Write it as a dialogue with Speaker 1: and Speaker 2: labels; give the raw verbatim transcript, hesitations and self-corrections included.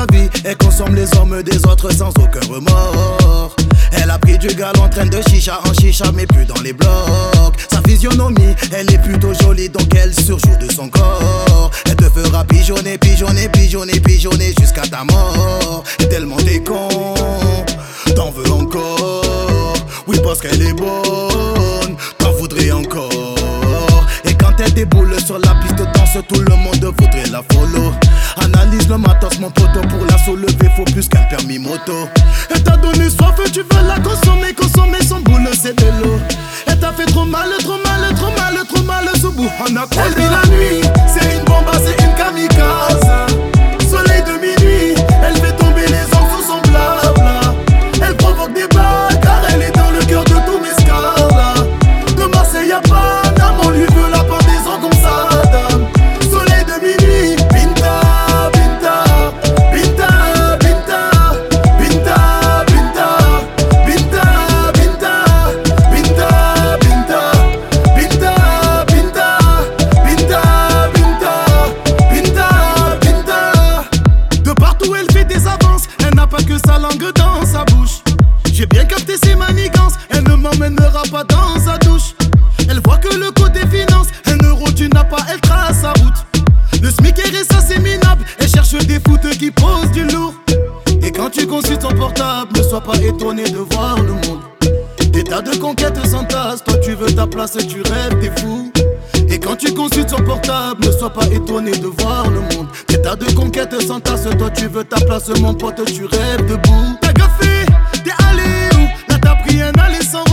Speaker 1: sa vie, elle consomme les hommes des autres sans aucun remords. Elle a pris du gal en train de chicha en chicha mais plus dans les blocs. Sa physionomie, elle est plutôt jolie donc elle surjoue de son corps. Elle te fera pigeonner, pigeonner, pigeonner, pigeonner jusqu'à ta mort. Et tellement t'es con, t'en veux encore. Oui parce qu'elle est bonne, t'en voudrais encore. Et quand elle déboule sur la piste de danse, tout le monde voudrait la follow. Analyse le matos mon poteau, pour la soulever faut plus qu'un permis moto. Elle t'a donné soif, tu veux la consommer, consommer son boule c'est de l'eau. Elle t'a fait trop mal, trop mal, trop mal, trop mal sous bout. On a elle dit la nuit, c'est une bombe, c'est une kamikaze. Soleil de minuit, elle fait tomber les hommes sous son blabla. Elle provoque des balles car elle est dans le cœur de tous mes scars. De Marseille à Paname, on lui veut la pendaison comme Saddam. Soleil de minuit, Binta, Binta, Binta, Binta, Binta, Binta, Binta, Binta, Binta, Binta, Binta, Binta, Binta, Binta, Binta, Binta. De partout elle fait des avances, elle n'a pas que sa langue dans sa bouche. J'ai bien capté ses manigances, elle ne m'emmènera pas dans sa douche. Elle voit que le côté finance, un euro tu n'as pas, elle trace sa route. Le SMIC est ça c'est minable, elle cherche des foutes qui posent du lourd. Et quand tu consultes ton portable, ne sois pas étonné de voir le monde. Des tas de conquêtes s'entassent, toi tu veux ta place et tu rêves, t'es fou. Et quand tu consultes son portable, ne sois pas étonné de voir le monde. Des tas de conquêtes s'entassent, toi tu veux ta place mon pote, tu rêves debout. T'as gaffé, t'es allé où? Là t'as pris un aller sans